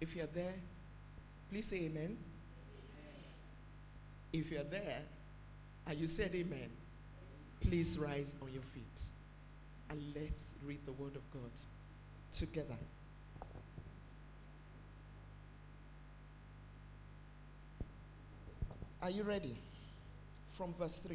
If you're there, please say amen. If you're there and you said amen, please rise on your feet and let's read the word of God together. Are you ready? From verse 3.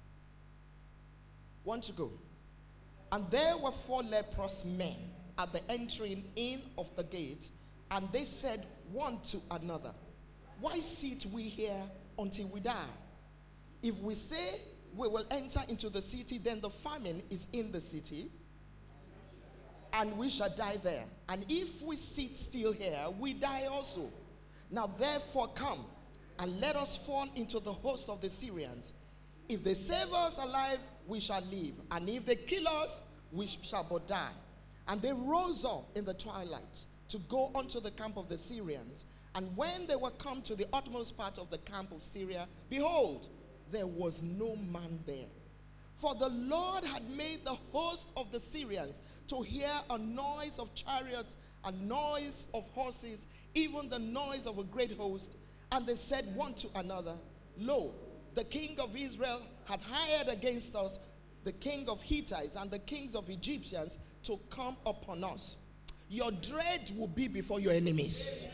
1 to go. And there were 4 leprous men at the entering in of the gate, and they said one to another, why sit we here until we die? If we say we will enter into the city, then the famine is in the city, and we shall die there. And if we sit still here, we die also. Now therefore come, and let us fall into the host of the Syrians. If they save us alive, we shall live. And if they kill us, we shall but die. And they rose up in the twilight to go unto the camp of the Syrians. And when they were come to the utmost part of the camp of Syria, behold, there was no man there. For the Lord had made the host of the Syrians to hear a noise of chariots, a noise of horses, even the noise of a great host. And they said one to another, lo, the king of Israel had hired against us the king of Hittites and the kings of Egyptians to come upon us. Your dread will be before your enemies.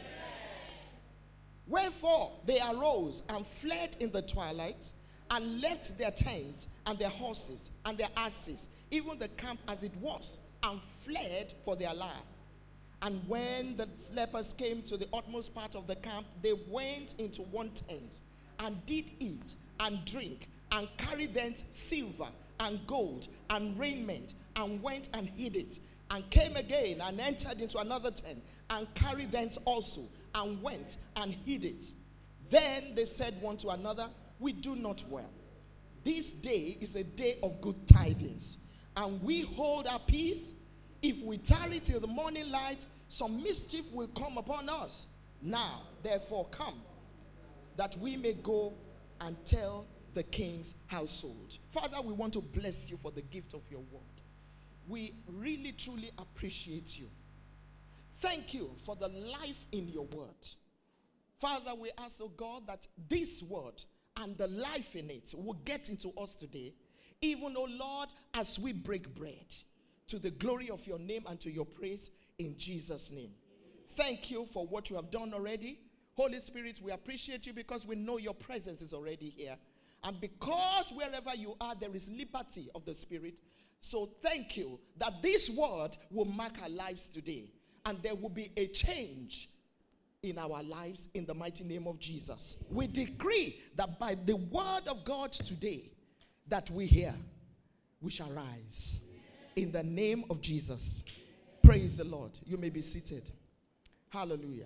Wherefore they arose and fled in the twilight, and left their tents and their horses and their asses, even the camp as it was, and fled for their life. And when the lepers came to the utmost part of the camp, they went into one tent and did eat and drink, and carried thence silver and gold and raiment, and went and hid it, and came again and entered into another tent, and carried thence also, and went and hid it. Then they said one to another, we do not well. This day is a day of good tidings, and we hold our peace. If we tarry till the morning light, some mischief will come upon us. Now, therefore, come, that we may go and tell the king's household. Father, we want to bless you for the gift of your word. We really, truly appreciate you. Thank you for the life in your word. Father, we ask, oh God, that this word and the life in it will get into us today, even, oh Lord, as we break bread, to the glory of your name and to your praise, in Jesus' name. Thank you for what you have done already. Holy Spirit, we appreciate you because we know your presence is already here. And because wherever you are, there is liberty of the Spirit. So thank you that this word will mark our lives today. And there will be a change in our lives in the mighty name of Jesus. We decree that by the word of God today that we hear, we shall rise. In the name of Jesus. Praise the Lord. You may be seated. Hallelujah.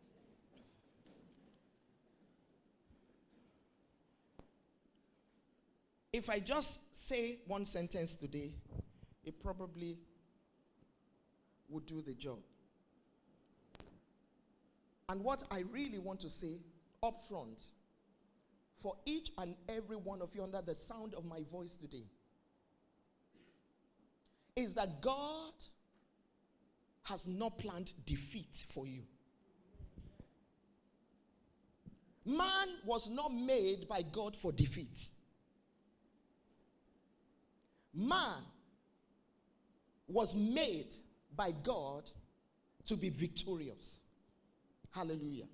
If I just say one sentence today, it probably would do the job. And what I really want to say up front, for each and every one of you under the sound of my voice today, is that God has not planned defeat for you. Man was not made by God for defeat. Man was made by God to be victorious. Hallelujah.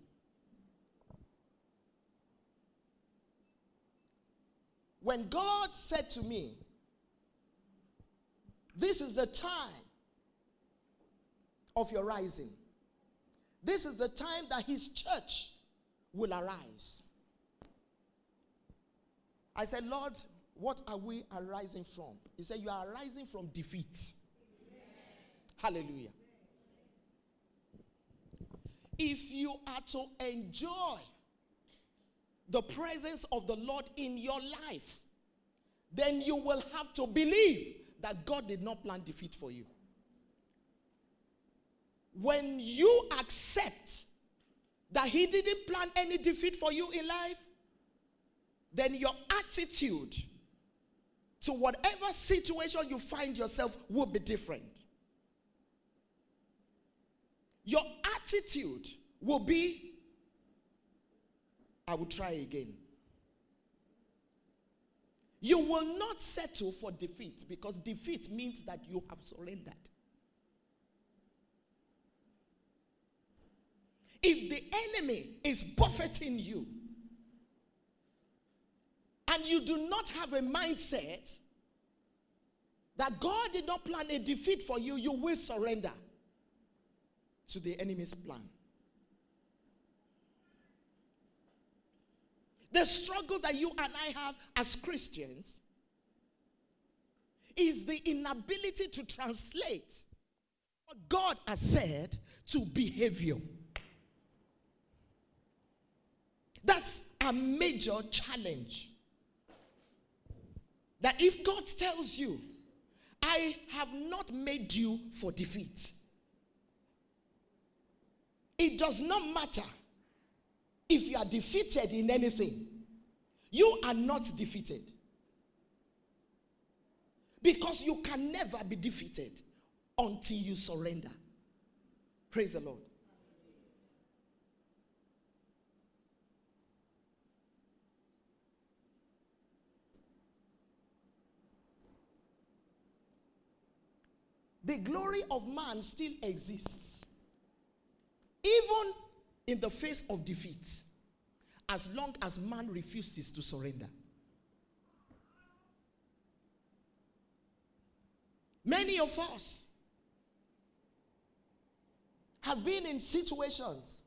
When God said to me, this is the time of your rising. This is the time that his church will arise. I said, Lord, what are we arising from? He said, you are arising from defeat. Hallelujah. If you are to enjoy the presence of the Lord in your life, then you will have to believe that God did not plan defeat for you. When you accept that he didn't plan any defeat for you in life, then your attitude to whatever situation you find yourself will be different. Your attitude will be, I will try again. You will not settle for defeat, because defeat means that you have surrendered. If the enemy is buffeting you and you do not have a mindset that God did not plan a defeat for you, you will surrender to the enemy's plan. The struggle that you and I have as Christians is the inability to translate what God has said to behavior. That's a major challenge. That if God tells you, I have not made you for defeat, it does not matter if you are defeated in anything. You are not defeated. Because you can never be defeated until you surrender. Praise the Lord. The glory of man still exists, even in the face of defeat, as long as man refuses to surrender. Many of us have been in situations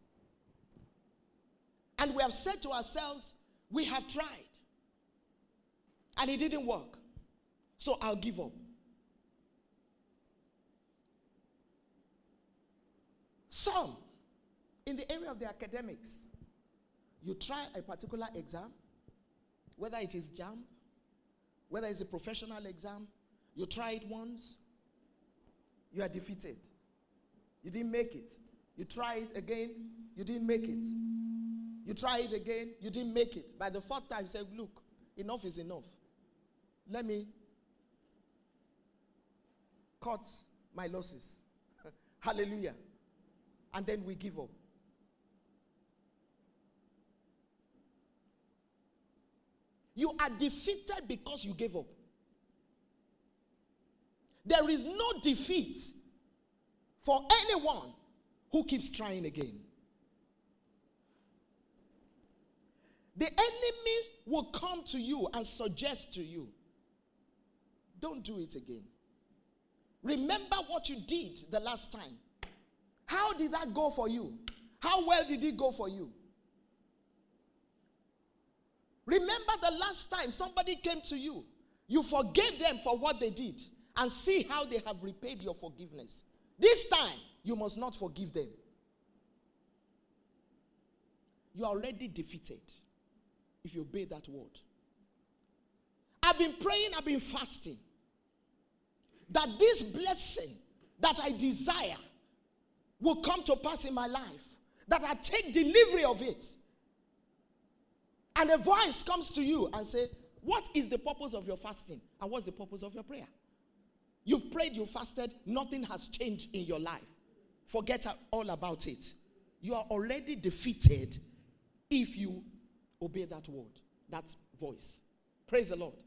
and we have said to ourselves, we have tried and it didn't work, so I'll give up. Some, in the area of the academics, you try a particular exam, whether it is JAMB, whether it's a professional exam, you try it once, you are defeated. You didn't make it. You try it again, you didn't make it. You try it again, you didn't make it. By the fourth time, you say, look, enough is enough. Let me cut my losses. Hallelujah. And then we give up. You are defeated because you gave up. There is no defeat for anyone who keeps trying again. The enemy will come to you and suggest to you, don't do it again. Remember what you did the last time. How did that go for you? How well did it go for you? Remember the last time somebody came to you. You forgave them for what they did, and see how they have repaid your forgiveness. This time, you must not forgive them. You are already defeated if you obey that word. I've been praying, I've been fasting, that this blessing that I desire will come to pass in my life, that I take delivery of it. And a voice comes to you and say, what is the purpose of your fasting? And what's the purpose of your prayer? You've prayed, you fasted, nothing has changed in your life. Forget all about it. You are already defeated if you obey that word, that voice. Praise the Lord.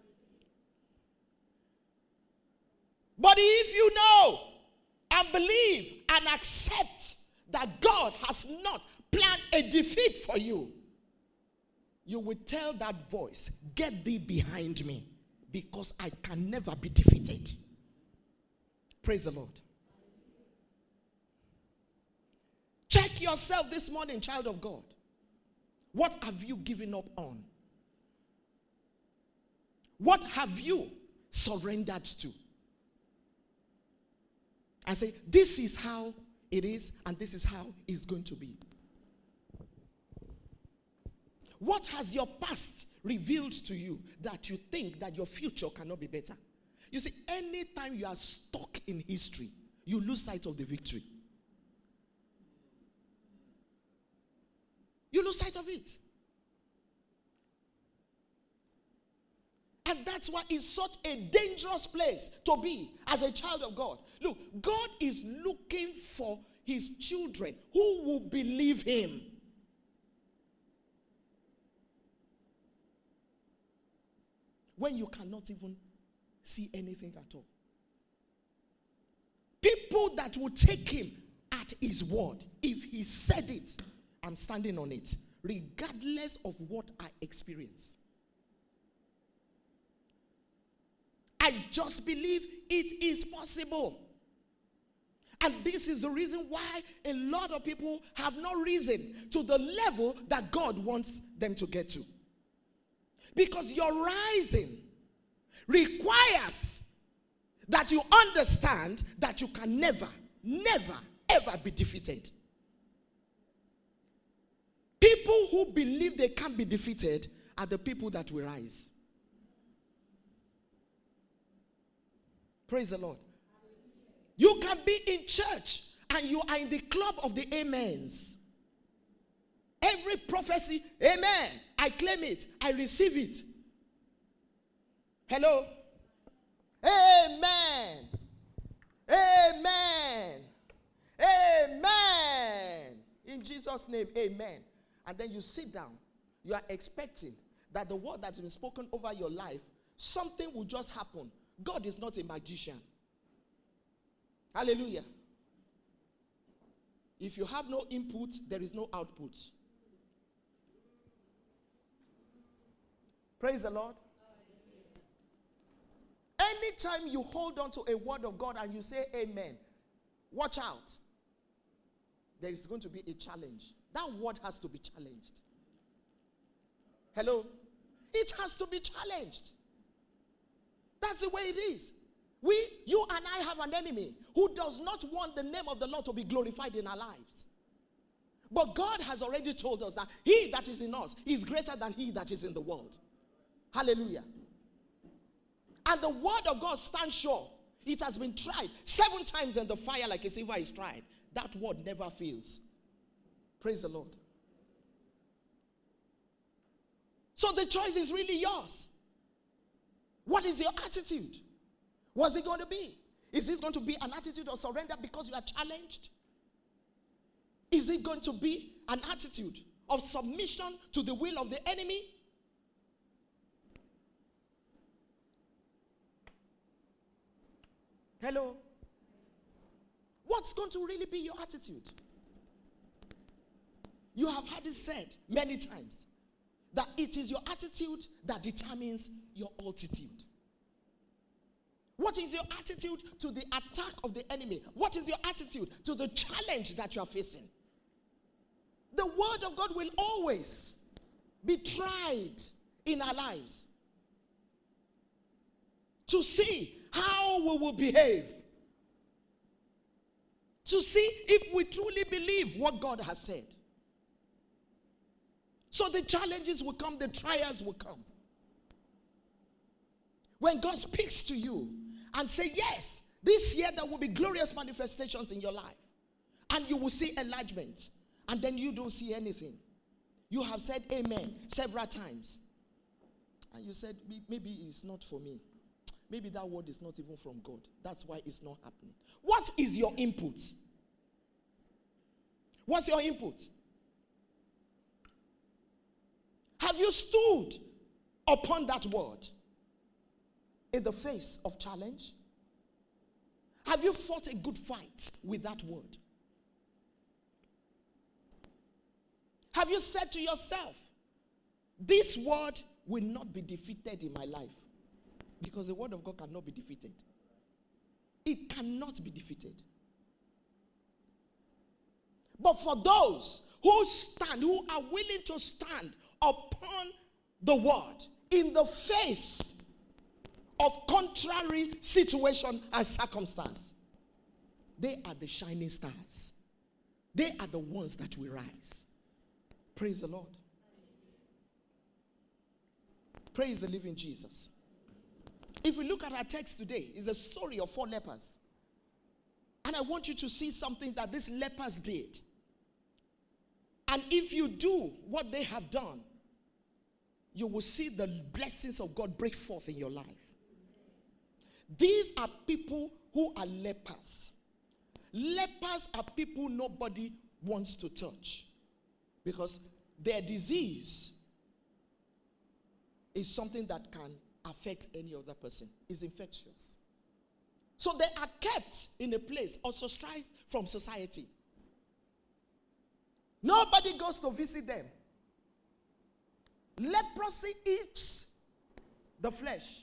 But if you know and believe and accept that God has not planned a defeat for you, you will tell that voice, get thee behind me, because I can never be defeated. Praise the Lord. Check yourself this morning, child of God. What have you given up on? What have you surrendered to? And say, this is how it is, and this is how it's going to be. What has your past revealed to you that you think that your future cannot be better? You see, anytime you are stuck in history, you lose sight of the victory. You lose sight of it. And that's why it's such a dangerous place to be as a child of God. Look, God is looking for his children who will believe him. When you cannot even see anything at all. People that will take him at his word. If he said it, I'm standing on it, regardless of what I experience. I just believe it is possible. And this is the reason why a lot of people have not risen to the level that God wants them to get to. Because your rising requires that you understand that you can never, ever be defeated. People who believe they can't be defeated are the people that will rise. Praise the Lord. You can be in church and you are in the club of the amens. Every prophecy, amen. I claim it. I receive it. Hello? Amen. Amen. Amen. In Jesus' name, amen. And then you sit down. You are expecting that the word that has been spoken over your life, something will just happen. God is not a magician. Hallelujah. If you have no input, there is no output. Praise the Lord. Anytime you hold on to a word of God and you say amen, watch out. There is going to be a challenge. That word has to be challenged. Hello? It has to be challenged. That's the way it is. You and I have an enemy who does not want the name of the Lord to be glorified in our lives. But God has already told us that he that is in us is greater than he that is in the world. Hallelujah. And the word of God stands sure. It has been tried 7 times in the fire like a silver is tried. That word never fails. Praise the Lord. So the choice is really yours. What is your attitude? What's it going to be? Is this going to be an attitude of surrender because you are challenged? Is it going to be an attitude of submission to the will of the enemy? Hello? What's going to really be your attitude? You have had it said many times that it is your attitude that determines your altitude. What is your attitude to the attack of the enemy? What is your attitude to the challenge that you are facing? The word of God will always be tried in our lives to see how we will behave. To see if we truly believe what God has said. So the challenges will come, the trials will come. When God speaks to you and say, yes, this year there will be glorious manifestations in your life. And you will see enlargement. And then you don't see anything. You have said amen several times. And you said, maybe it's not for me. Maybe that word is not even from God. That's why it's not happening. What is your input? What's your input? Have you stood upon that word in the face of challenge? Have you fought a good fight with that word? Have you said to yourself, this word will not be defeated in my life? Because the word of God cannot be defeated. It cannot be defeated. But for those who stand, who are willing to stand upon the word in the face of contrary situation and circumstance, they are the shining stars. They are the ones that will rise. Praise the Lord. Praise the living Jesus. If we look at our text today, it's a story of 4 lepers. And I want you to see something that these lepers did. And if you do what they have done, you will see the blessings of God break forth in your life. These are people who are lepers. lepers are people nobody wants to touch because their disease is something that can affect any other person. It's infectious. So they are kept in a place, ostracized from society. Nobody goes to visit them. Leprosy eats the flesh.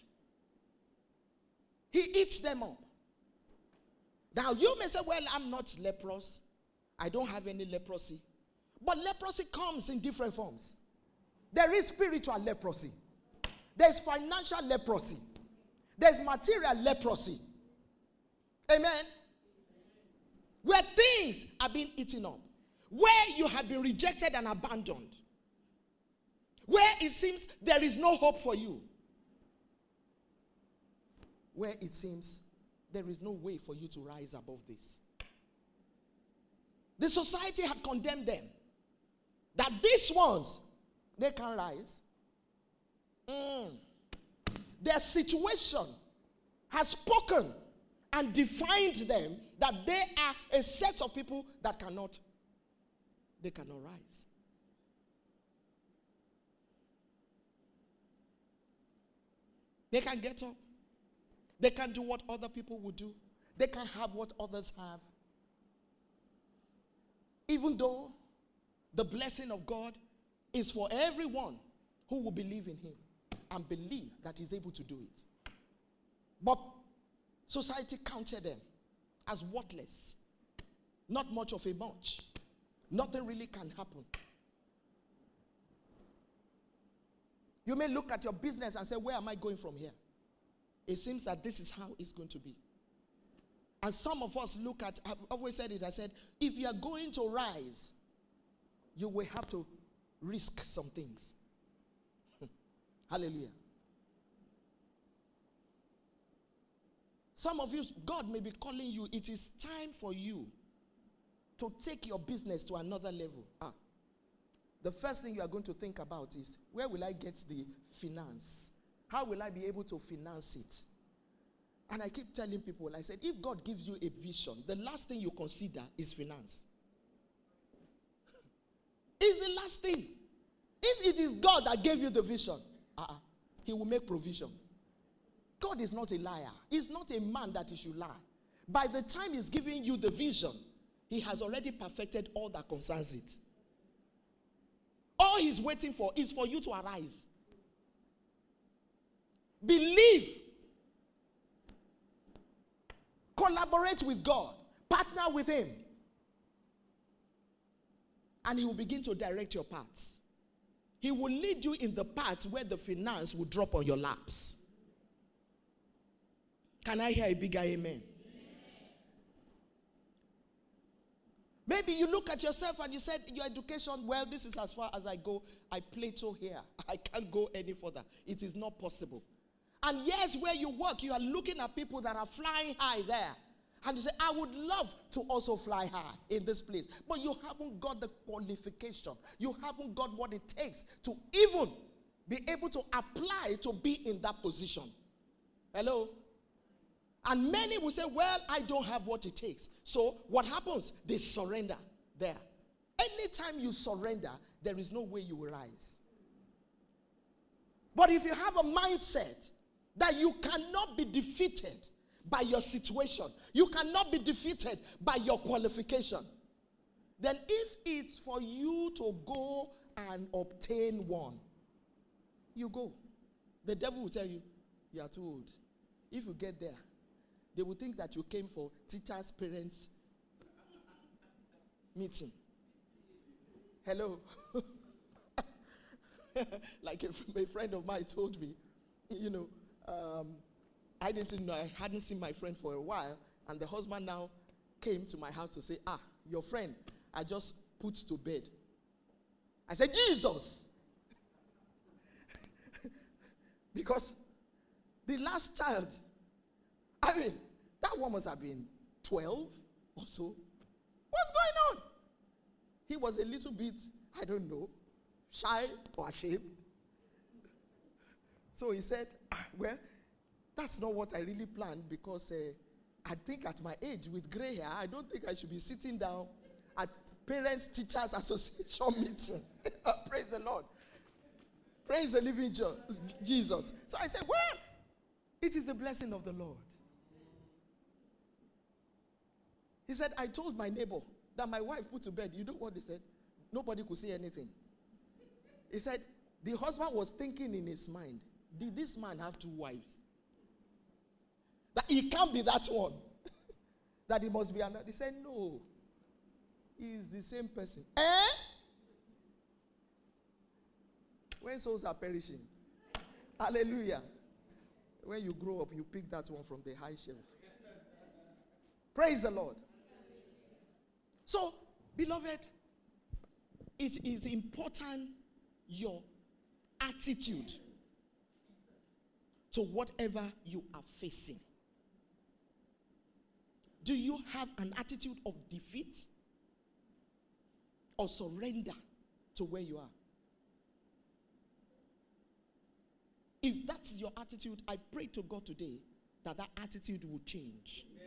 He eats them up. Now you may say, well, I'm not leprous. I don't have any leprosy. But leprosy comes in different forms. There is spiritual leprosy. There's financial leprosy. There's material leprosy. Amen. Where things are being eaten up. Where you have been rejected and abandoned. Where it seems there is no hope for you. Where it seems there is no way for you to rise above this. The society had condemned them. That these ones, they can rise. Their situation has spoken and defined them that they are a set of people that cannot rise. They can get up. They can do what other people would do. They can have what others have. Even though the blessing of God is for everyone who will believe in him and believe that he's able to do it. But society counted them as worthless. Not much of a much. Nothing really can happen. You may look at your business and say, where am I going from here? It seems that this is how it's going to be. And some of us look at, I've always said it, I said, if you are going to rise, you will have to risk some things. Hallelujah. Some of you, God may be calling you. It is time for you to take your business to another level. The first thing you are going to think about is, where will I get the finance? How will I be able to finance it? And I keep telling people, I said, if God gives you a vision, the last thing you consider is finance. It's the last thing. If it is God that gave you the vision, he will make provision. God is not a liar. He's not a man that he should lie. By the time he's giving you the vision, he has already perfected all that concerns it. All he's waiting for is for you to arise. Believe. Collaborate with God. Partner with him. And he will begin to direct your paths. He will lead you in the paths where the finance will drop on your laps. Can I hear a bigger amen? Maybe you look at yourself and you said, your education, well, this is as far as I go. I plateau here. I can't go any further. It is not possible. And yes, where you work, you are looking at people that are flying high there. And you say, I would love to also fly high in this place. But you haven't got the qualification. You haven't got what it takes to even be able to apply to be in that position. Hello? And many will say, well, I don't have what it takes. So what happens? They surrender there. Anytime you surrender, there is no way you will rise. But if you have a mindset that you cannot be defeated by your situation, you cannot be defeated by your qualification, then if it's for you to go and obtain one, you go. The devil will tell you, you are too old. If you get there, they will think that you came for teachers, parents meeting. Hello. Like a friend of mine told me, I didn't know, I hadn't seen my friend for a while, and the husband now came to my house to say, your friend, I just put to bed. I said, Jesus! Because the last child, that one must have been 12 or so. What's going on? He was a little bit, I don't know, shy or ashamed. So he said, well, that's not what I really planned, because I think at my age with gray hair, I don't think I should be sitting down at Parents Teachers Association meeting. Praise the Lord. Praise the living Jesus. So I said, well, it is the blessing of the Lord. He said, I told my neighbor that my wife put to bed. You know what he said? Nobody could say anything. He said, the husband was thinking in his mind, did this man have 2 wives? That he can't be that one. That he must be another. He said, no. He is the same person. When souls are perishing. Hallelujah. When you grow up, you pick that one from the high shelf. Praise the Lord. So, beloved, it is important your attitude to whatever you are facing. Do you have an attitude of defeat or surrender to where you are? If that's your attitude, I pray to God today that attitude will change. Amen.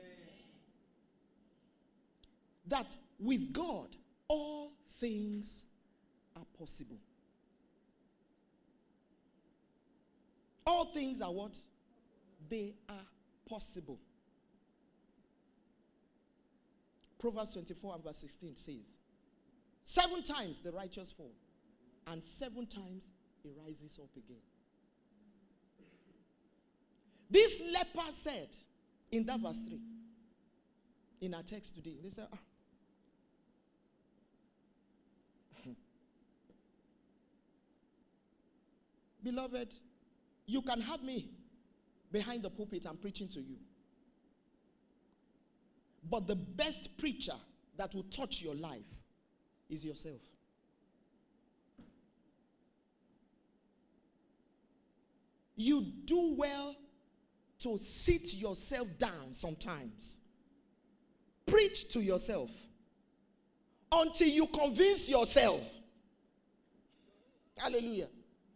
That with God, all things are possible. All things are what? They are possible. Proverbs 24 and verse 16 says, 7 times the righteous fall, and 7 times he rises up again. This leper said in that verse 3, in our text today, they said, beloved, you can have me behind the pulpit and preaching to you. But the best preacher that will touch your life is yourself. You do well to sit yourself down sometimes. Preach to yourself until you convince yourself. Hallelujah.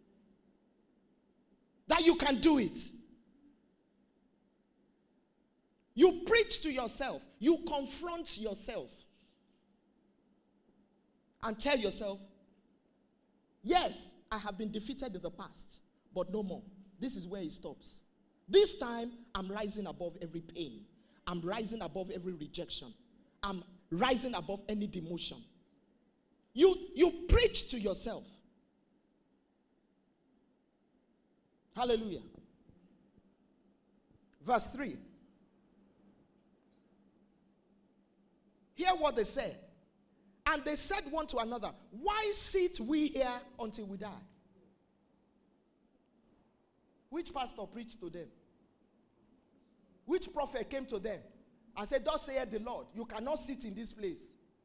That you can do it. You preach to yourself. You confront yourself. And tell yourself, yes, I have been defeated in the past, but no more. This is where it stops. This time, I'm rising above every pain. I'm rising above every rejection. I'm rising above any demotion. You preach to yourself. Hallelujah. Verse 3. Hear what they said. And they said one to another, why sit we here until we die? Which pastor preached to them? Which prophet came to them and said, thus saith the Lord, you cannot sit in this place?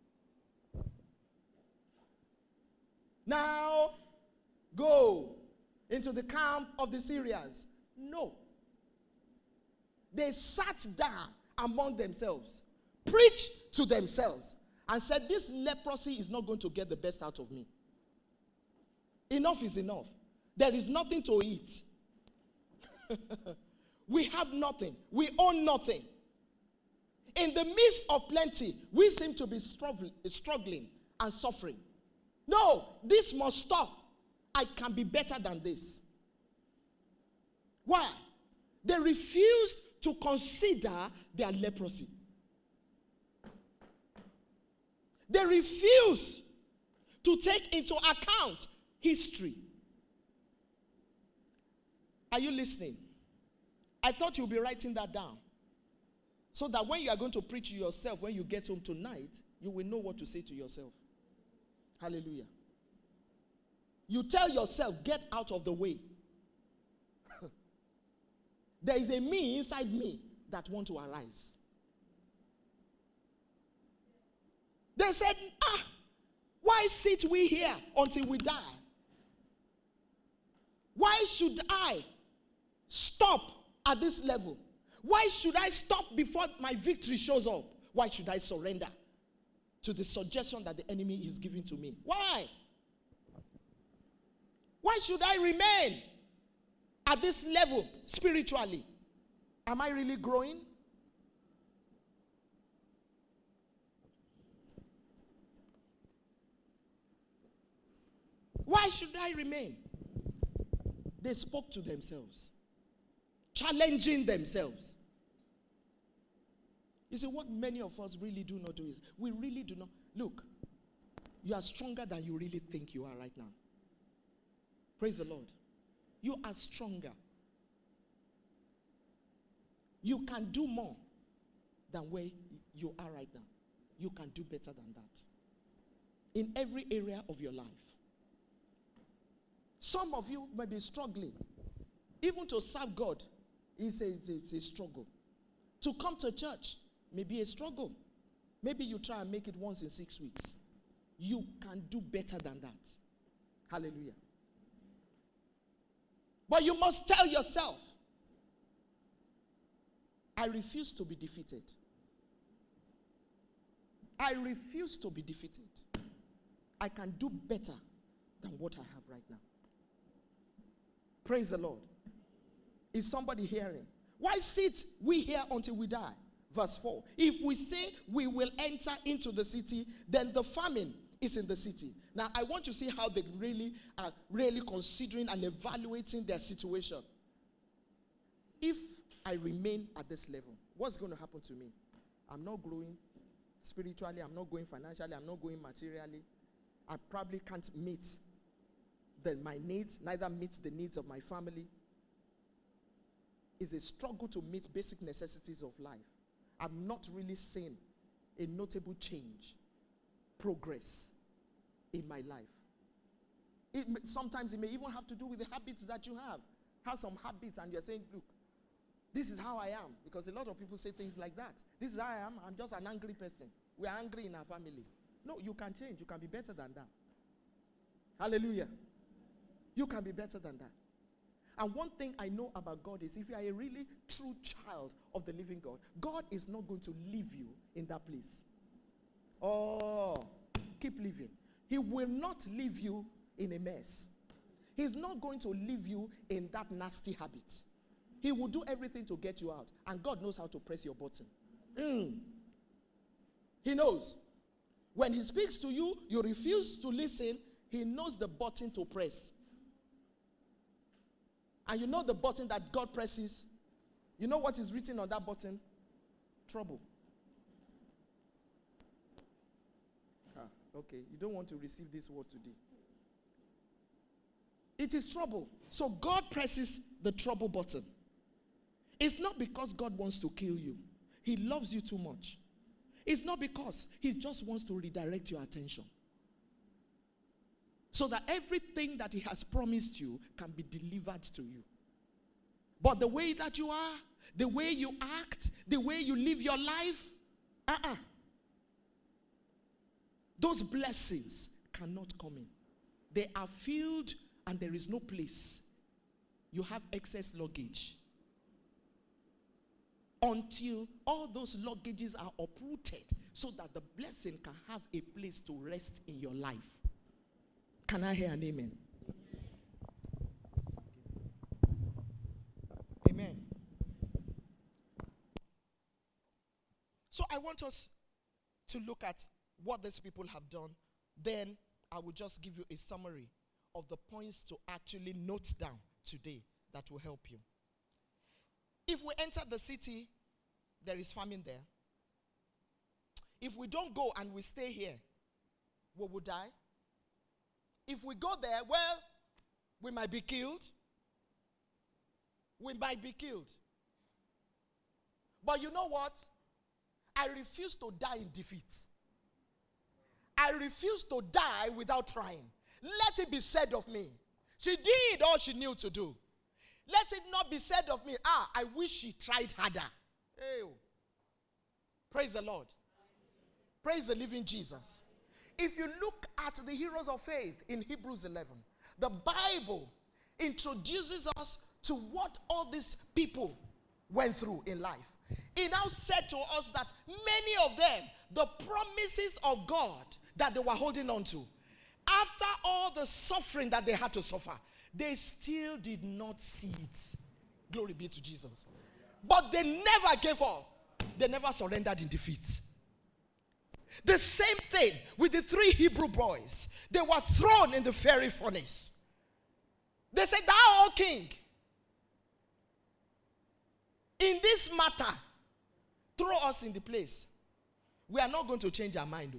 Now, go into the camp of the Syrians. No. They sat down among themselves, preached to themselves, and said, this leprosy is not going to get the best out of me. Enough is enough. There is nothing to eat. We have nothing. We own nothing. In the midst of plenty, we seem to be struggling and suffering. No, this must stop. I can be better than this. Why? They refused to consider their leprosy. They refuse to take into account history. Are you listening? I thought you'll be writing that down. So that when you are going to preach to yourself, when you get home tonight, you will know what to say to yourself. Hallelujah. You tell yourself, get out of the way. There is a me inside me that want to arise. They said, why sit we here until we die? Why should I stop at this level? Why should I stop before my victory shows up? Why should I surrender to the suggestion that the enemy is giving to me? Why? Why should I remain at this level spiritually? Am I really growing? Why should I remain? They spoke to themselves, challenging themselves. You see, what many of us really do not do is, we really do not. Look, you are stronger than you really think you are right now. Praise the Lord. You are stronger. You can do more than where you are right now. You can do better than that. In every area of your life. Some of you may be struggling. Even to serve God is a struggle. To come to church may be a struggle. Maybe you try and make it once in 6 weeks. You can do better than that. Hallelujah. But you must tell yourself, I refuse to be defeated. I refuse to be defeated. I can do better than what I have right now. Praise the Lord. Is somebody hearing? Why sit we here until we die? Verse 4. If we say we will enter into the city, then the famine is in the city. Now, I want to see how they really are considering and evaluating their situation. If I remain at this level, what's going to happen to me? I'm not growing spiritually. I'm not going financially. I'm not going materially. I probably can't meet my needs, neither meet the needs of my family. It's a struggle to meet basic necessities of life. I'm not really seeing a notable change, progress in my life. Sometimes it may even have to do with the habits that you have. Have some habits and you're saying, look, this is how I am. Because a lot of people say things like that. This is how I am. I'm just an angry person. We are angry in our family. No, you can change. You can be better than that. Hallelujah. You can be better than that. And one thing I know about God is if you are a really true child of the living God, God is not going to leave you in that place. Oh, keep living. He will not leave you in a mess. He's not going to leave you in that nasty habit. He will do everything to get you out. And God knows how to press your button. He knows. When he speaks to you, you refuse to listen. He knows the button to press. And you know the button that God presses? You know what is written on that button? Trouble. Okay, you don't want to receive this word today. It is trouble. So God presses the trouble button. It's not because God wants to kill you. He loves you too much. It's not because he just wants to redirect your attention. So that everything that he has promised you can be delivered to you. But the way that you are, the way you act, the way you live your life, those blessings cannot come in. They are filled and there is no place. You have excess luggage. Until all those luggages are uprooted so that the blessing can have a place to rest in your life. Can I hear an amen? Amen. So I want us to look at what these people have done. Then I will just give you a summary of the points to actually note down today that will help you. If we enter the city, there is famine there. If we don't go and we stay here, we will die. If we go there, well, we might be killed. We might be killed. But you know what? I refuse to die in defeat. I refuse to die without trying. Let it be said of me, she did all she knew to do. Let it not be said of me, I wish she tried harder. Hey, praise the Lord. Praise the living Jesus. If you look at the heroes of faith in Hebrews 11, the Bible introduces us to what all these people went through in life. It now said to us that many of them, the promises of God that they were holding on to, after all the suffering that they had to suffer, they still did not see it. Glory be to Jesus. But they never gave up. They never surrendered in defeat. The same thing with the 3 Hebrew boys. They were thrown in the fiery furnace. They said, thou, O king, in this matter, throw us in the place. We are not going to change our mind. Though.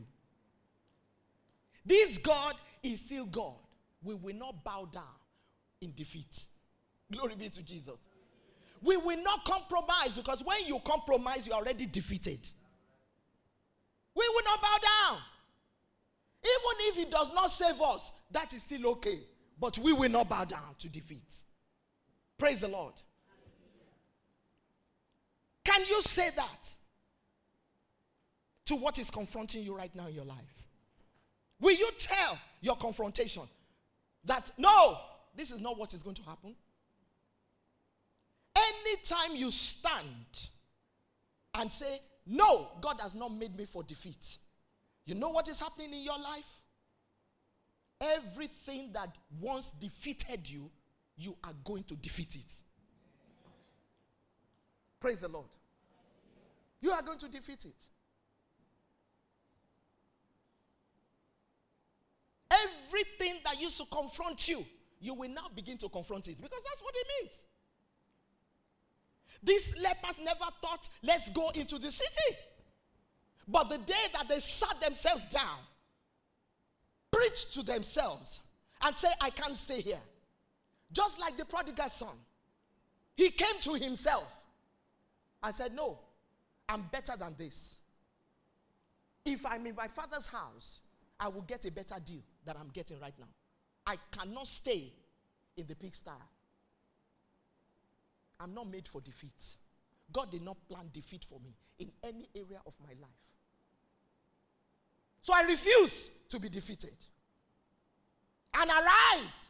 This God is still God. We will not bow down in defeat. Glory be to Jesus. We will not compromise, because when you compromise, you are already defeated. We will not bow down. Even if he does not save us, that is still okay. But we will not bow down to defeat. Praise the Lord. Can you say that to what is confronting you right now in your life? Will you tell your confrontation that, no, this is not what is going to happen? Anytime you stand and say, no, God has not made me for defeat, you know what is happening in your life? Everything that once defeated you, you are going to defeat it. Praise the Lord. You are going to defeat it. Everything that used to confront you, you will now begin to confront it, because that's what it means. These lepers never thought, let's go into the city. But the day that they sat themselves down, preached to themselves, and said, I can't stay here. Just like the prodigal son. He came to himself and said, no, I'm better than this. If I'm in my father's house, I will get a better deal than I'm getting right now. I cannot stay in the pigsty. I'm not made for defeat. God did not plan defeat for me in any area of my life. So I refuse to be defeated. And arise.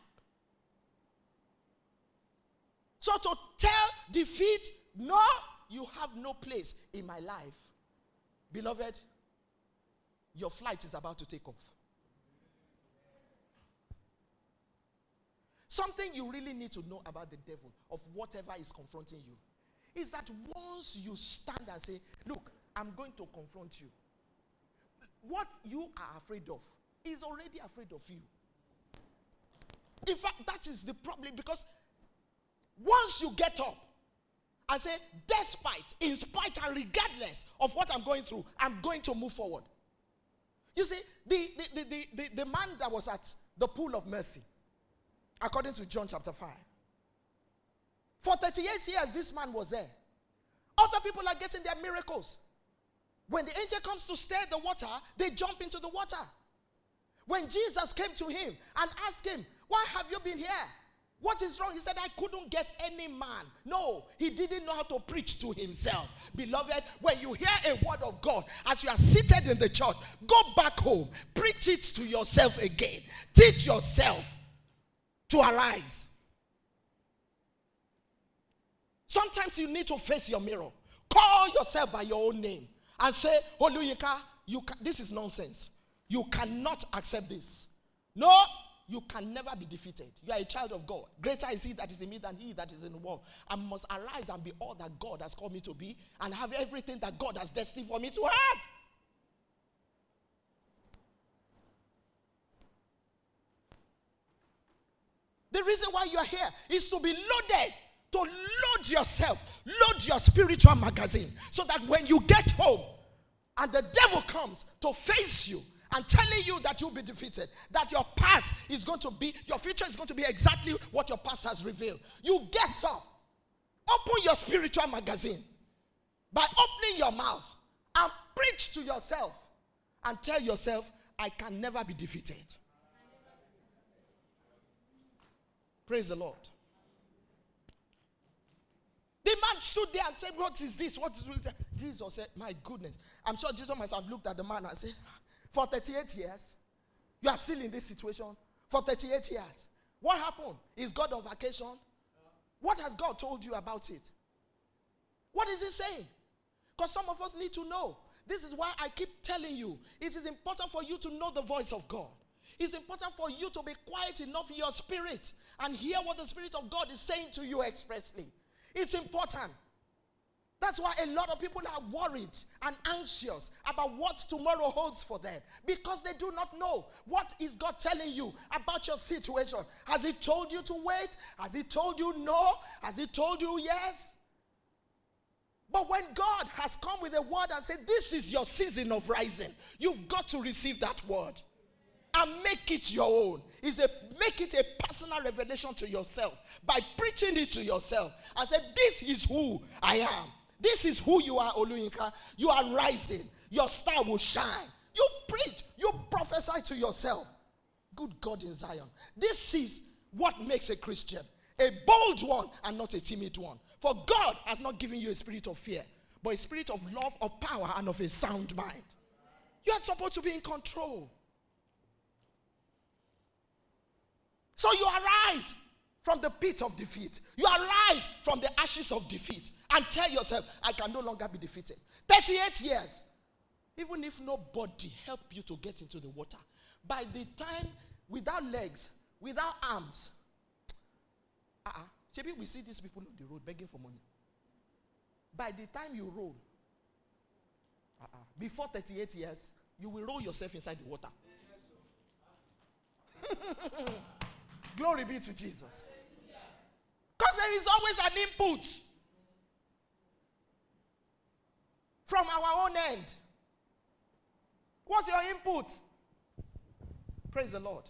So to tell defeat, no, you have no place in my life. Beloved, your flight is about to take off. Something you really need to know about the devil, of whatever is confronting you, is that once you stand and say, look, I'm going to confront you, what you are afraid of is already afraid of you. In fact, that is the problem, because once you get up and say, despite, in spite, and regardless of what I'm going through, I'm going to move forward. You see, the man that was at the pool of mercy, according to John chapter 5, for 38 years this man was there. Other people are getting their miracles. When the angel comes to stir the water, they jump into the water. When Jesus came to him and asked him, why have you been here? What is wrong? He said, I couldn't get any man. No, he didn't know how to preach to himself. Beloved, when you hear a word of God, as you are seated in the church, go back home, preach it to yourself again. Teach yourself to arise. Sometimes you need to face your mirror. Call yourself by your own name and say, Oluyinka, this is nonsense. You cannot accept this. No, you can never be defeated. You are a child of God. Greater is he that is in me than he that is in the world. I must arise and be all that God has called me to be, and have everything that God has destined for me to have. The reason why you are here is to be loaded, to load yourself, load your spiritual magazine, so that when you get home and the devil comes to face you and telling you that you'll be defeated, that your past is going to be, your future is going to be exactly what your past has revealed. You get up, open your spiritual magazine by opening your mouth and preach to yourself and tell yourself, I can never be defeated. Praise the Lord. The man stood there and said, what is this? What is this? Jesus said, my goodness. I'm sure Jesus must have looked at the man and said, for 38 years, you are still in this situation. For 38 years. What happened? Is God on vacation? What has God told you about it? What is he saying? Because some of us need to know. This is why I keep telling you, it is important for you to know the voice of God. It's important for you to be quiet enough in your spirit and hear what the Spirit of God is saying to you expressly. It's important. That's why a lot of people are worried and anxious about what tomorrow holds for them, because they do not know. What is God telling you about your situation? Has He told you to wait? Has He told you no? Has He told you yes? But when God has come with a word and said, this is your season of rising, you've got to receive that word and make it your own. Make it a personal revelation to yourself by preaching it to yourself and say, this is who I am. This is who you are, Oluyinka. You are rising. Your star will shine. You preach. You prophesy to yourself. Good God in Zion. This is what makes a Christian. A bold one and not a timid one. For God has not given you a spirit of fear, but a spirit of love, of power, and of a sound mind. You are supposed to be in control. So you arise from the pit of defeat. You arise from the ashes of defeat and tell yourself, I can no longer be defeated. 38 years. Even if nobody helped you to get into the water, by the time, without legs, without arms, maybe we see these people on the road begging for money. By the time you roll, before 38 years, you will roll yourself inside the water. Glory be to Jesus. Because there is always an input from our own end. What's your input? Praise the Lord.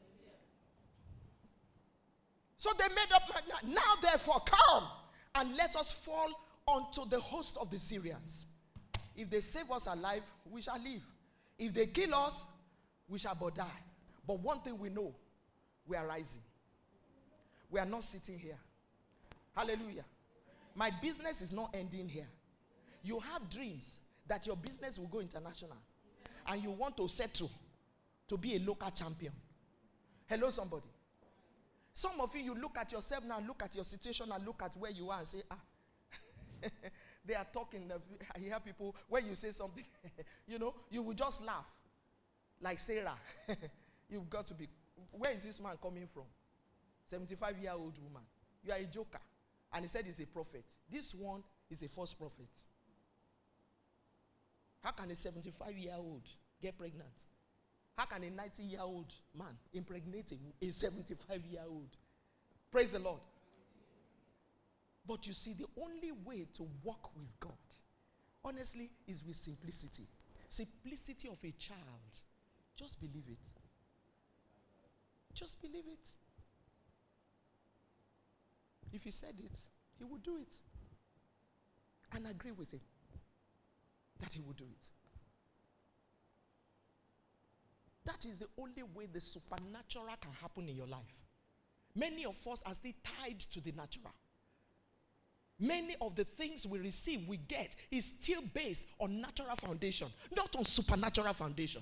So they made up, now therefore come and let us fall onto the host of the Syrians. If they save us alive, we shall live. If they kill us, we shall but die. But one thing we know, we are rising. We are not sitting here. Hallelujah. My business is not ending here. You have dreams that your business will go international, and you want to settle to be a local champion. Hello, somebody. Some of you look at yourself now, look at your situation, and look at where you are and say, they are talking. I hear people, when you say something, you will just laugh. Like Sarah. You've got to be, where is this man coming from? 75-year-old woman. You are a joker. And he said he's a prophet. This one is a false prophet. How can a 75-year-old get pregnant? How can a 90-year-old man impregnate a 75-year-old? Praise the Lord. But you see, the only way to walk with God, honestly, is with simplicity. Simplicity of a child. Just believe it. Just believe it. If he said it, he would do it. And agree with him that he would do it. That is the only way the supernatural can happen in your life. Many of us are still tied to the natural. Many of the things we receive, we get, is still based on natural foundation, not on supernatural foundation.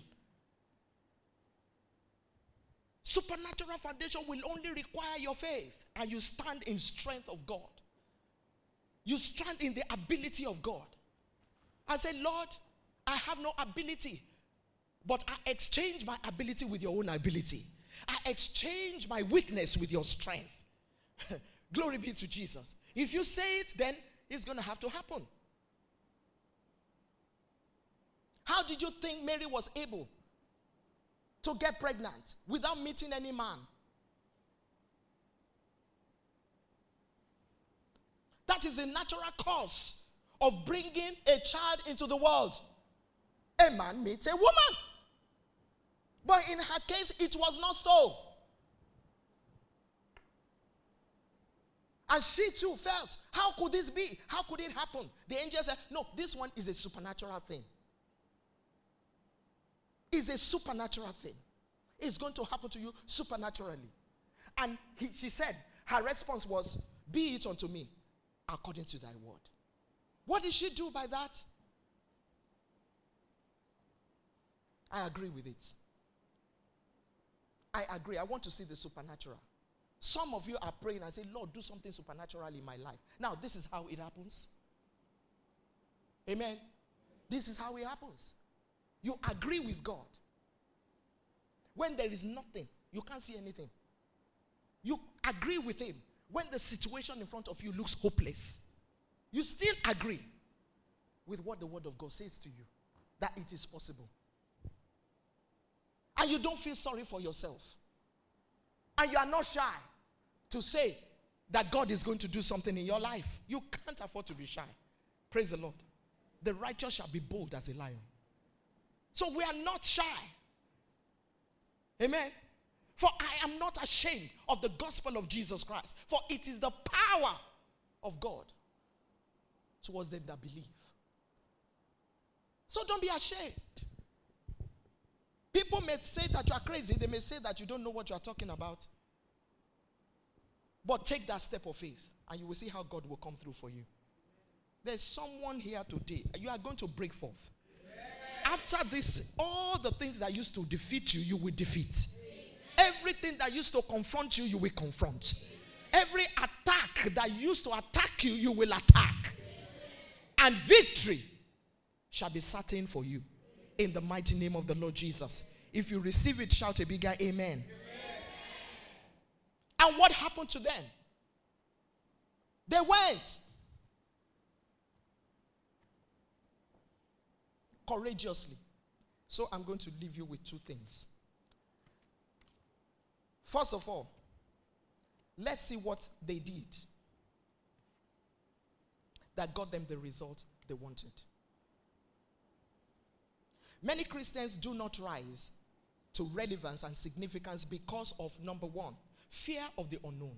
Supernatural foundation will only require your faith, and you stand in strength of God. You stand in the ability of God. I say, Lord, I have no ability, but I exchange my ability with your own ability. I exchange my weakness with your strength. Glory be to Jesus. If you say it, then it's going to have to happen. How did you think Mary was able to get pregnant without meeting any man? That is the natural course of bringing a child into the world. A man meets a woman. But in her case, it was not so. And she too felt, how could this be? How could it happen? The angel said, no, this one is a supernatural thing. It's a supernatural thing. It's going to happen to you supernaturally. And she said, her response was, be it unto me according to thy word. What did she do by that? I agree with it. I agree. I want to see the supernatural. Some of you are praying and say, Lord, do something supernatural in my life. Now, this is how it happens. Amen. This is how it happens. You agree with God. When there is nothing, you can't see anything. You agree with him when the situation in front of you looks hopeless. you still agree with what the word of God says to you, that it is possible. And you don't feel sorry for yourself. And you are not shy to say that God is going to do something in your life. You can't afford to be shy. Praise the Lord. The righteous shall be bold as a lion. So we are not shy. Amen. For I am not ashamed of the gospel of Jesus Christ. For it is the power of God towards them that believe. So don't be ashamed. People may say that you are crazy. They may say that you don't know what you are talking about. But take that step of faith and you will see how God will come through for you. There's someone here today. You are going to break forth. After this, all the things that used to defeat you, you will defeat. Everything that used to confront you, you will confront. Every attack that used to attack you, you will attack. And victory shall be certain for you. In the mighty name of the Lord Jesus. If you receive it, shout a bigger amen. And what happened to them? They went courageously. So I'm going to leave you with two things. First of all, let's see what they did that got them the result they wanted. Many Christians do not rise to relevance and significance because of, number one, fear of the unknown.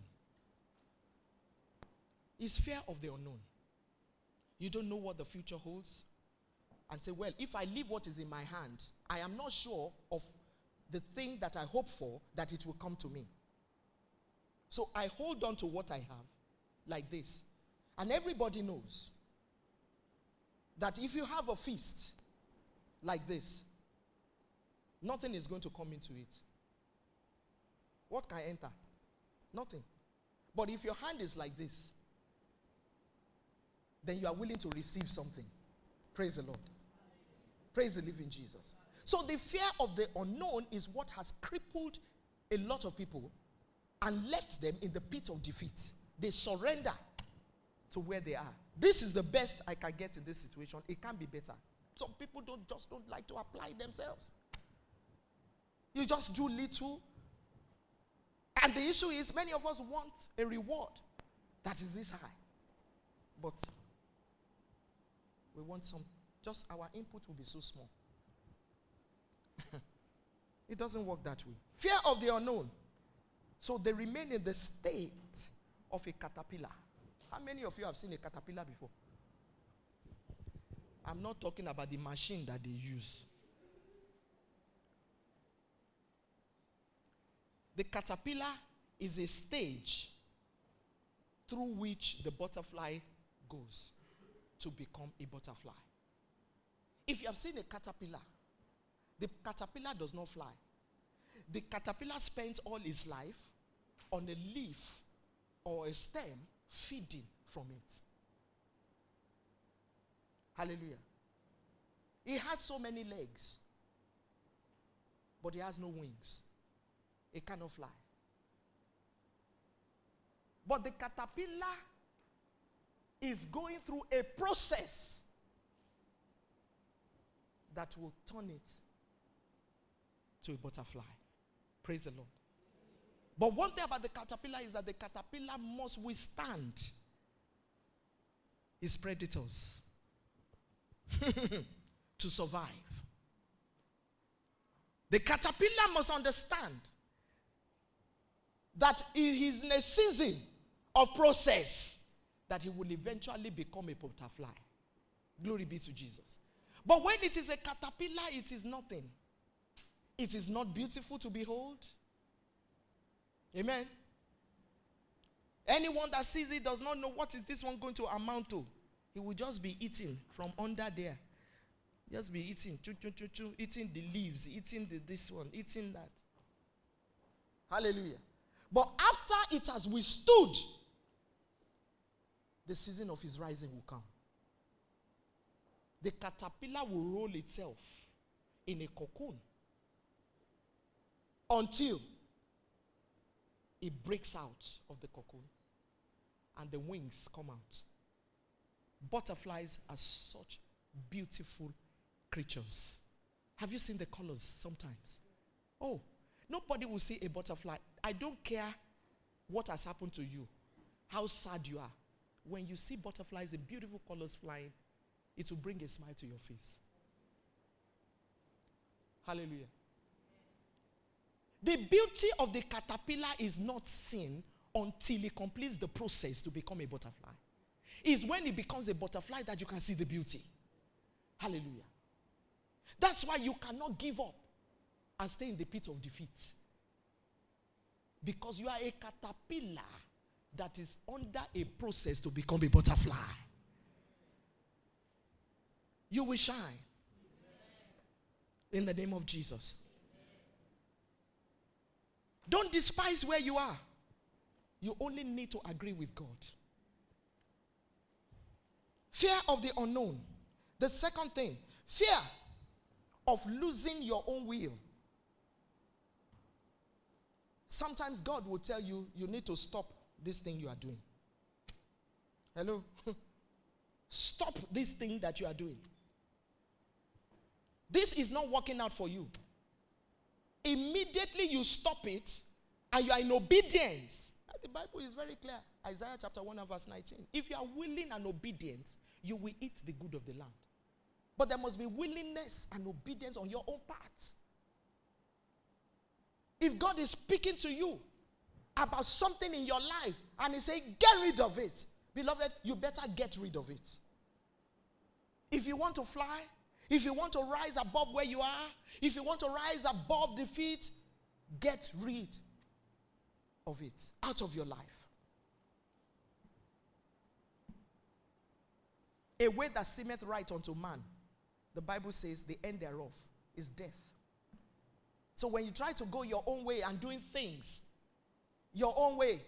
It's fear of the unknown. You don't know what the future holds. And say, well, if I leave what is in my hand, I am not sure of the thing that I hope for, that it will come to me. So I hold on to what I have like this. And everybody knows that if you have a feast like this, nothing is going to come into it. What can enter? Nothing. But if your hand is like this, then you are willing to receive something. Praise the Lord. Praise the living Jesus. So the fear of the unknown is what has crippled a lot of people and left them in the pit of defeat. They surrender to where they are. This is the best I can get in this situation. It can be better. Some people don't like to apply themselves. You just do little. And the issue is many of us want a reward that is this high. But we want some, just our input will be so small. It doesn't work that way. Fear of the unknown. So they remain in the state of a caterpillar. How many of you have seen a caterpillar before? I'm not talking about the machine that they use. The caterpillar is a stage through which the butterfly goes to become a butterfly. If you have seen a caterpillar, the caterpillar does not fly. The caterpillar spends all its life on a leaf or a stem feeding from it. Hallelujah. It has so many legs, but it has no wings. It cannot fly. But the caterpillar is going through a process that will turn it to a butterfly. Praise the Lord. But one thing about the caterpillar is that the caterpillar must withstand its predators to survive. The caterpillar must understand that he is in a season of process that he will eventually become a butterfly. Glory be to Jesus. But when it is a caterpillar, it is nothing. It is not beautiful to behold. Amen. Anyone that sees it does not know what is this one going to amount to. He will just be eating from under there. Just be eating, eating the leaves, eating this one, eating that. Hallelujah. But after it has withstood, the season of his rising will come. The caterpillar will roll itself in a cocoon until it breaks out of the cocoon and the wings come out. Butterflies are such beautiful creatures. Have you seen the colors sometimes? Oh, nobody will see a butterfly. I don't care what has happened to you, how sad you are. When you see butterflies in beautiful colors flying, it will bring a smile to your face. Hallelujah. The beauty of the caterpillar is not seen until it completes the process to become a butterfly. It's when it becomes a butterfly that you can see the beauty. Hallelujah. That's why you cannot give up and stay in the pit of defeat. Because you are a caterpillar that is under a process to become a butterfly. You will shine. In the name of Jesus. Don't despise where you are. You only need to agree with God. Fear of the unknown. The second thing, fear of losing your own will. Sometimes God will tell you, you need to stop this thing you are doing. Hello? Stop this thing that you are doing. This is not working out for you. Immediately you stop it and you are in obedience. The Bible is very clear. Isaiah chapter 1 and verse 19. If you are willing and obedient, you will eat the good of the land. But there must be willingness and obedience on your own part. If God is speaking to you about something in your life and He saying, get rid of it, beloved, you better get rid of it. If you want to fly, if you want to rise above where you are, if you want to rise above defeat, get rid of it out of your life. A way that seemeth right unto man, the Bible says the end thereof is death. So when you try to go your own way and doing things your own way,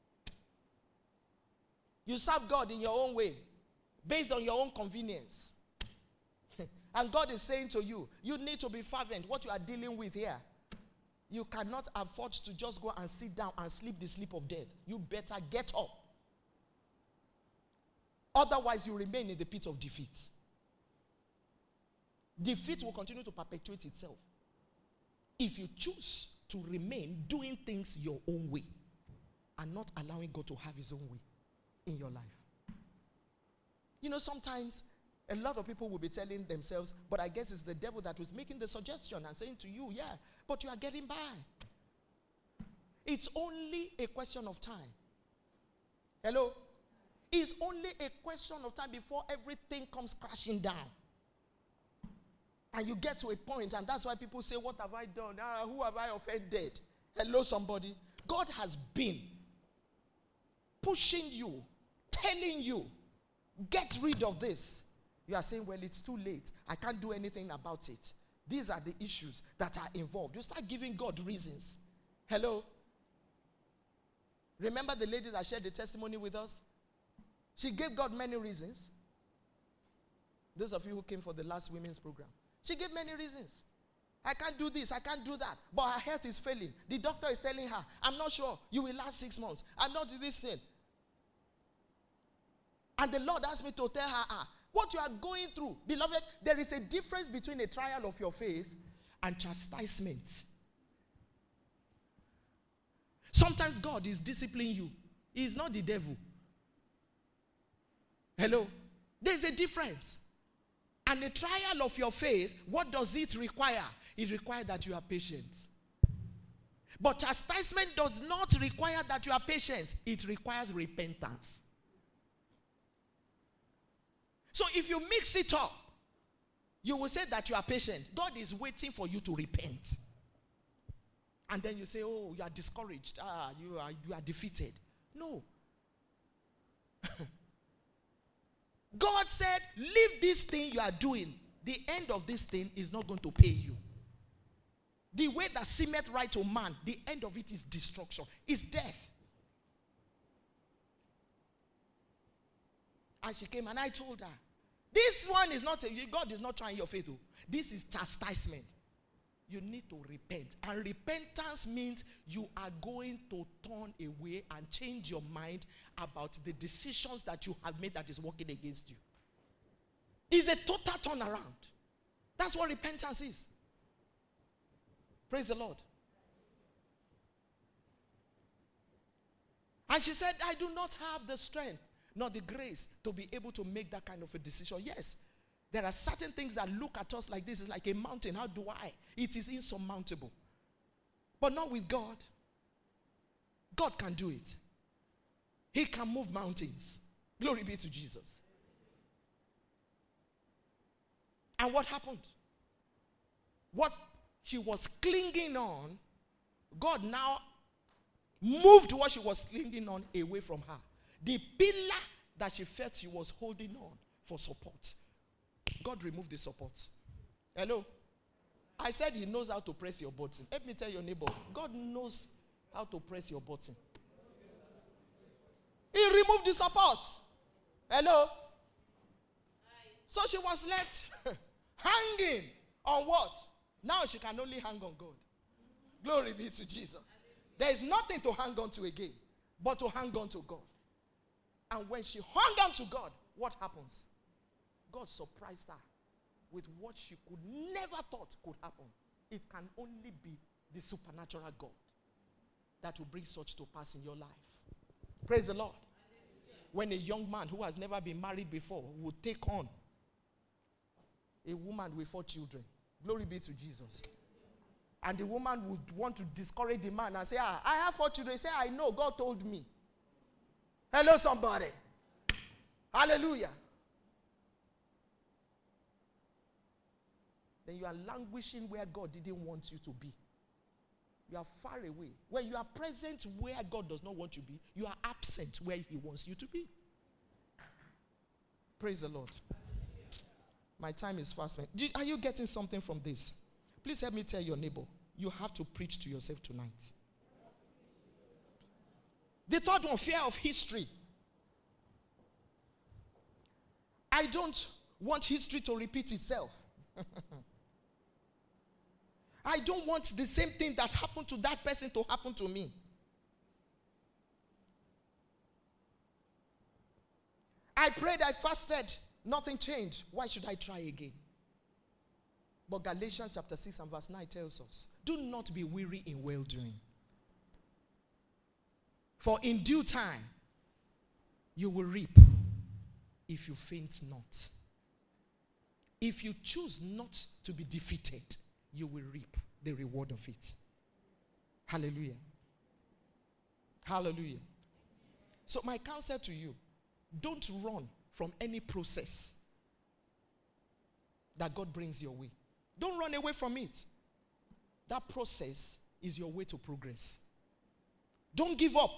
you serve God in your own way, based on your own convenience. And God is saying to you, you need to be fervent. What you are dealing with here, you cannot afford to just go and sit down and sleep the sleep of death. You better get up. Otherwise, you remain in the pit of defeat. Defeat will continue to perpetuate itself if you choose to remain doing things your own way and not allowing God to have His own way in your life. You know, sometimes a lot of people will be telling themselves, but I guess it's the devil that was making the suggestion and saying to you, yeah, but you are getting by. It's only a question of time. Hello? It's only a question of time before everything comes crashing down. And you get to a point, and that's why people say, what have I done? Who have I offended? Hello, somebody. God has been pushing you, telling you, get rid of this. You are saying, well, it's too late. I can't do anything about it. These are the issues that are involved. You start giving God reasons. Hello? Remember the lady that shared the testimony with us? She gave God many reasons. Those of you who came for the last women's program. She gave many reasons. I can't do this, I can't do that. But her health is failing. The doctor is telling her, I'm not sure you will last 6 months. I'm not doing this thing. And the Lord asked me to tell her, what you are going through, beloved, there is a difference between a trial of your faith and chastisement. Sometimes God is disciplining you. He is not the devil. Hello? There's a difference. And the trial of your faith, what does it require? It requires that you are patient. But chastisement does not require that you are patient. It requires repentance. So if you mix it up, you will say that you are patient. God is waiting for you to repent. And then you say, oh, you are discouraged. You are defeated. No. God said, leave this thing you are doing. The end of this thing is not going to pay you. The way that seemeth right to man, the end of it is destruction. It's death. And she came and I told her, this one is not, God is not trying your faith. This is chastisement. You need to repent. And repentance means you are going to turn away and change your mind about the decisions that you have made that is working against you. It's a total turnaround. That's what repentance is. Praise the Lord. And she said, I do not have the strength nor the grace to be able to make that kind of a decision. Yes, there are certain things that look at us like this. It's like a mountain. How do I? It is insurmountable. But not with God. God can do it. He can move mountains. Glory be to Jesus. And what happened? What she was clinging on, God now moved what she was clinging on away from her. The pillar that she felt she was holding on for support, God removed the support. Hello? I said he knows how to press your button. Let me tell your neighbor, God knows how to press your button. He removed the support. Hello? So she was left hanging on what? Now she can only hang on God. Glory be to Jesus. There is nothing to hang on to again, but to hang on to God. And when she hung on to God, what happens? God surprised her with what she could never thought could happen. It can only be the supernatural God that will bring such to pass in your life. Praise the Lord. When a young man who has never been married before would take on a woman with 4 children. Glory be to Jesus. And the woman would want to discourage the man and say, I have 4 children. He say, I know, God told me. Hello, somebody. Hallelujah. Then you are languishing where God didn't want you to be. You are far away. When you are present where God does not want you to be, you are absent where he wants you to be. Praise the Lord. My time is fast. Are you getting something from this? Please help me tell your neighbor, you have to preach to yourself tonight. The third one, fear of history. I don't want history to repeat itself. I don't want the same thing that happened to that person to happen to me. I prayed, I fasted, nothing changed. Why should I try again? But Galatians chapter 6 and verse 9 tells us, do not be weary in well-doing. For in due time, you will reap if you faint not. If you choose not to be defeated, you will reap the reward of it. Hallelujah. Hallelujah. So my counsel to you, don't run from any process that God brings your way. Don't run away from it. That process is your way to progress. Don't give up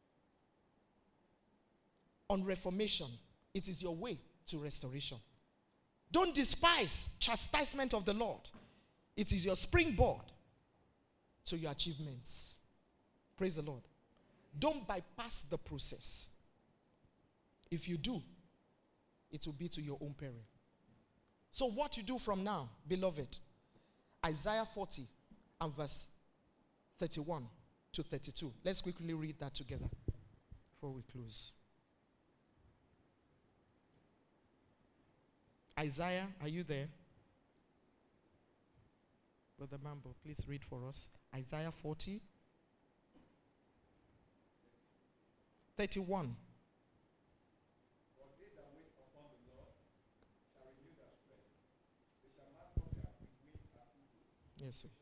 on reformation. It is your way to restoration. Don't despise chastisement of the Lord. It is your springboard to your achievements. Praise the Lord. Don't bypass the process. If you do, it will be to your own peril. So what you do from now, beloved, Isaiah 40 and verse 31 to 32. Let's quickly read that together before we close. Isaiah, are you there? Brother Mambo, please read for us. Isaiah 40, 31. Yes, sir.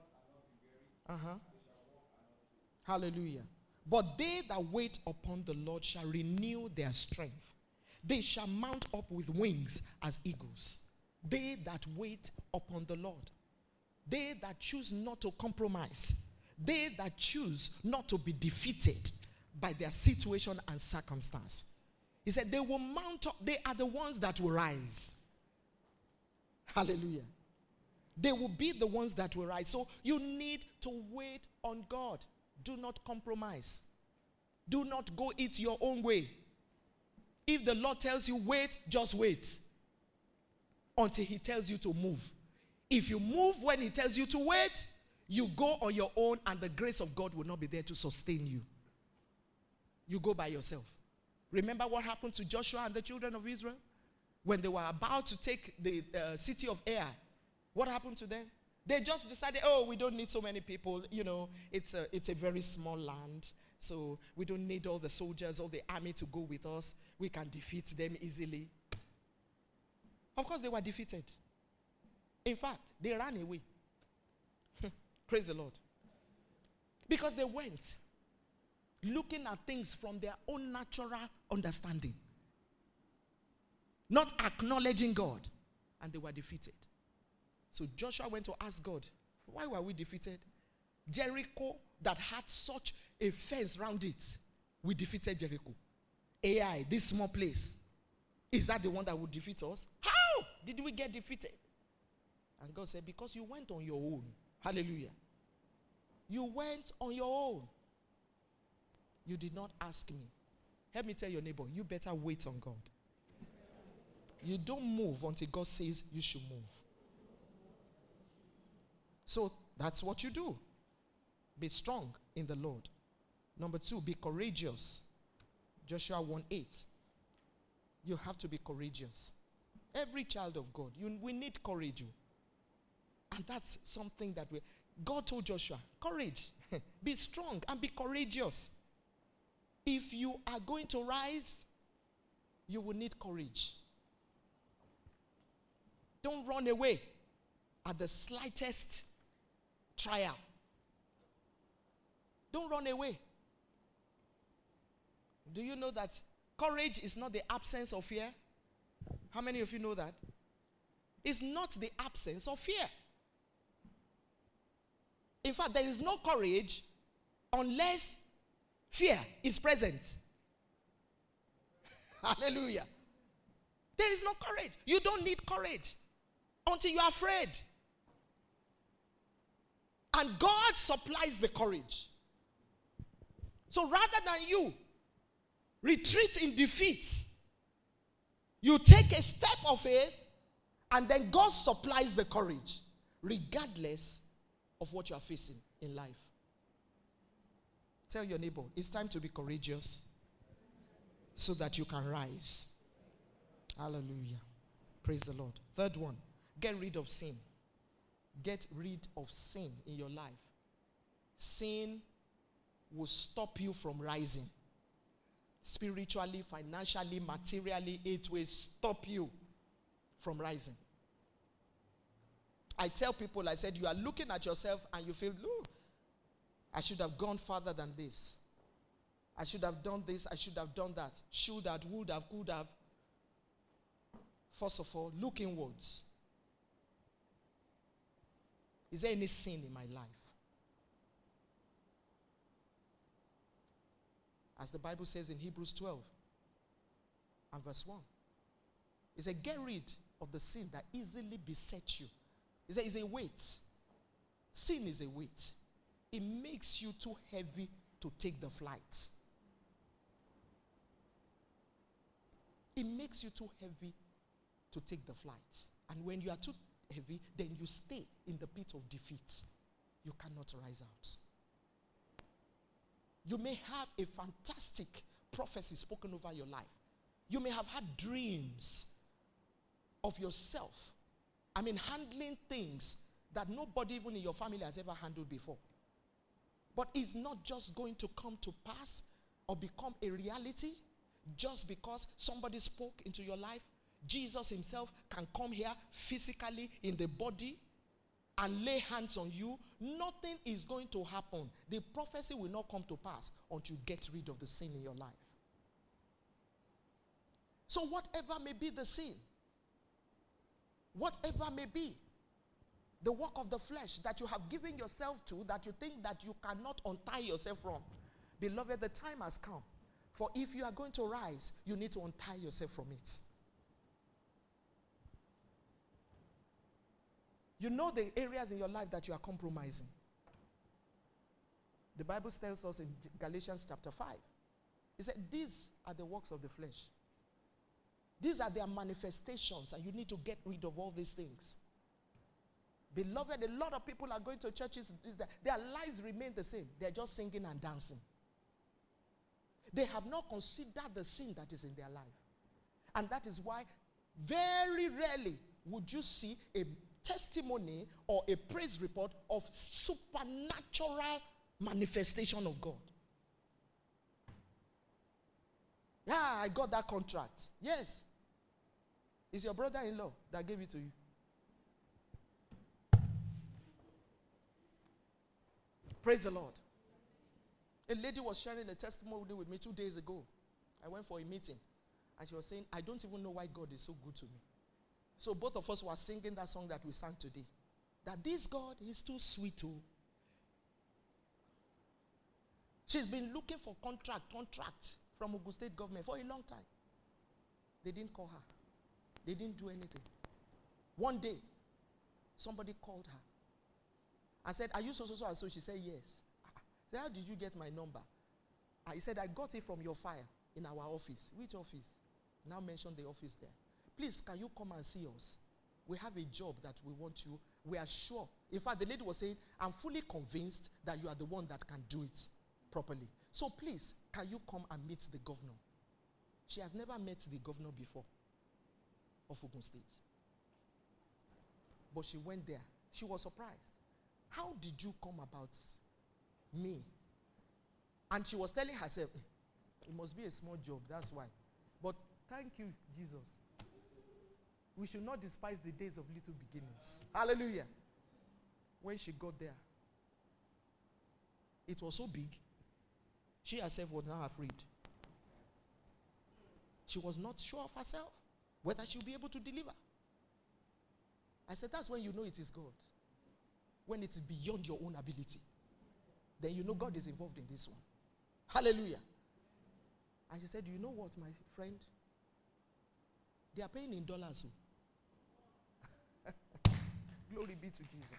Hallelujah. But they that wait upon the Lord shall renew their strength. They shall mount up with wings as eagles. They that wait upon the Lord. They that choose not to compromise. They that choose not to be defeated by their situation and circumstance. He said they will mount up. They are the ones that will rise. Hallelujah. They will be the ones that will rise. So you need to wait on God. Do not compromise. Do not go it your own way. If the Lord tells you wait, just wait until he tells you to move. If you move when he tells you to wait, you go on your own and the grace of God will not be there to sustain you. You go by yourself. Remember what happened to Joshua and the children of Israel? When they were about to take the city of Ai, what happened to them? They just decided, oh, we don't need so many people. You know, it's a very small land. So we don't need all the soldiers, all the army to go with us. We can defeat them easily. Of course, they were defeated. In fact, they ran away. Praise the Lord. Because they went looking at things from their own natural understanding, not acknowledging God, and they were defeated. So Joshua went to ask God, why were we defeated? Jericho that had such a fence around it, we defeated Jericho. Ai, this small place, is that the one that would defeat us? How did we get defeated? And God said, because you went on your own. Hallelujah. You went on your own. You did not ask me. Help me tell your neighbor, you better wait on God. You don't move until God says you should move. So that's what you do. Be strong in the Lord. Number 2, be courageous. Joshua 1:8. You have to be courageous. Every child of God, we need courage. And that's something that God told Joshua, courage. Be strong and be courageous. If you are going to rise, you will need courage. Don't run away at the slightest trial. Don't run away. Do you know that courage is not the absence of fear? How many of you know that? It's not the absence of fear. In fact, there is no courage unless fear is present. Hallelujah. There is no courage. You don't need courage until you are afraid. And God supplies the courage. So rather than you retreat in defeat, you take a step of faith and then God supplies the courage regardless of what you are facing in life. Tell your neighbor, it's time to be courageous so that you can rise. Hallelujah. Praise the Lord. Third one, get rid of sin. Get rid of sin in your life. Sin will stop you from rising. Spiritually, financially, materially, it will stop you from rising. I tell people, I said, you are looking at yourself and you feel, look, I should have gone further than this. I should have done this, I should have done that. Should have, would have, could have. First of all, look inwards. Is there any sin in my life? As the Bible says in Hebrews 12 and verse 1. It says, get rid of the sin that easily besets you. It says, it's a weight. Sin is a weight. It makes you too heavy to take the flight. It makes you too heavy to take the flight. And when you are too heavy, then you stay in the pit of defeat. You cannot rise out. You may have a fantastic prophecy spoken over your life. You may have had dreams of yourself. Handling things that nobody even in your family has ever handled before. But it's not just going to come to pass or become a reality just because somebody spoke into your life. Jesus himself can come here physically in the body and lay hands on you. Nothing is going to happen. The prophecy will not come to pass until you get rid of the sin in your life. So whatever may be the sin, whatever may be the work of the flesh that you have given yourself to, that you think that you cannot untie yourself from, beloved, the time has come. For if you are going to rise, you need to untie yourself from it. You know the areas in your life that you are compromising. The Bible tells us in Galatians chapter 5. It said, these are the works of the flesh. These are their manifestations, and you need to get rid of all these things. Beloved, a lot of people are going to churches, their lives remain the same. They're just singing and dancing. They have not considered the sin that is in their life. And that is why very rarely would you see a testimony or a praise report of supernatural manifestation of God. Yeah, I got that contract. Yes. It's your brother-in-law that gave it to you. Praise the Lord. A lady was sharing a testimony with me 2 days ago. I went for a meeting. And she was saying, I don't even know why God is so good to me. So both of us were singing that song that we sang today. That this God is too sweet to. She's been looking for contract from Ogun State government for a long time. They didn't call her. They didn't do anything. One day, somebody called her. I said, are you so and so? She said, yes. I said, how did you get my number? He said, I got it from your file in our office. Which office? Now mention the office there. Please, can you come and see us? We have a job that we want you. We are sure. In fact, the lady was saying, I'm fully convinced that you are the one that can do it properly. So please, can you come and meet the governor? She has never met the governor before of Ogun State. But she went there. She was surprised. How did you come about me? And she was telling herself, it must be a small job, that's why. But thank you, Jesus. We should not despise the days of little beginnings. Hallelujah. When she got there, it was so big. She herself was now afraid. She was not sure of herself, whether she'll be able to deliver. I said, that's when you know it is God. When it's beyond your own ability, then you know God is involved in this one. Hallelujah. And she said, you know what, my friend? They are paying in dollars. Glory be to Jesus.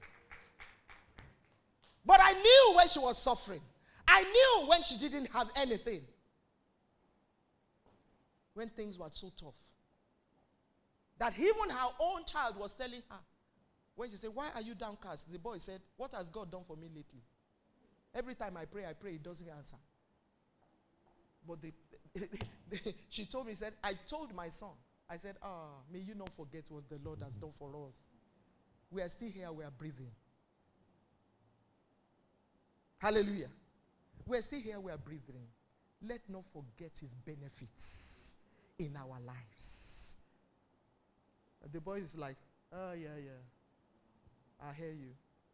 But I knew when she was suffering. I knew when she didn't have anything. When things were so tough. That even her own child was telling her. When she said, why are you downcast? The boy said, what has God done for me lately? Every time I pray, he doesn't answer. But she told me, said, I told my son, I said, may you not forget what the Lord has done for us. We are still here, we are breathing. Hallelujah. We are still here, we are breathing. Let not forget his benefits in our lives. And the boy is like, oh, yeah. I hear you.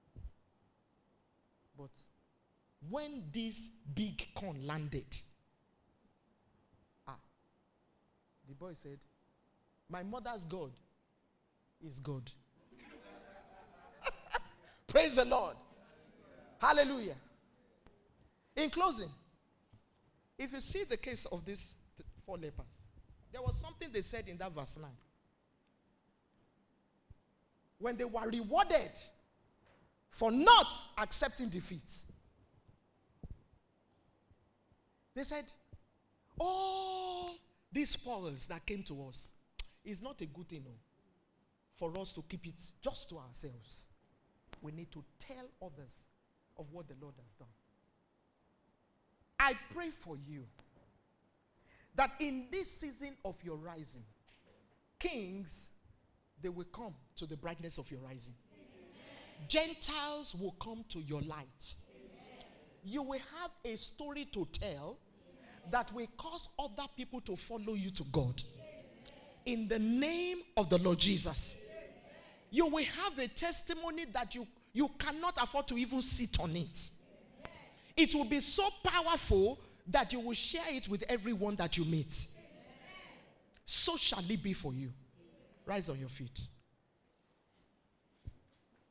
But when this big corn landed, the boy said, my mother's God is God. Praise the Lord. Hallelujah. In closing, if you see the case of these 4 lepers, there was something they said in that verse 9. When they were rewarded for not accepting defeat, they said, all these spoils that came to us is not a good thing for us to keep it just to ourselves. We need to tell others of what the Lord has done. I pray for you that in this season of your rising, kings, they will come to the brightness of your rising. Amen. Gentiles will come to your light. Amen. You will have a story to tell that will cause other people to follow you to God. Amen. In the name of the Lord Jesus. Amen. You will have a testimony that you cannot afford to even sit on it. Amen. It will be so powerful that you will share it with everyone that you meet. Amen. So shall it be for you. Rise on your feet.